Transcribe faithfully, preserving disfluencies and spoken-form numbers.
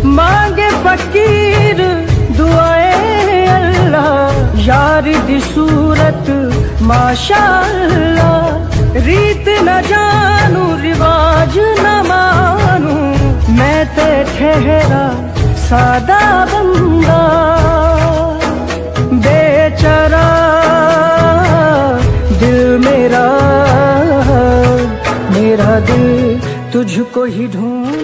मांगे फकीर दुआए अल्लाह, यार दी सूरत माशाअल्लाह। रीत न जानू रिवाज न मानू, मैं ते ठहरा सादा बंदा। बेचारा दिल मेरा, मेरा दिल तुझको ही ढूंढ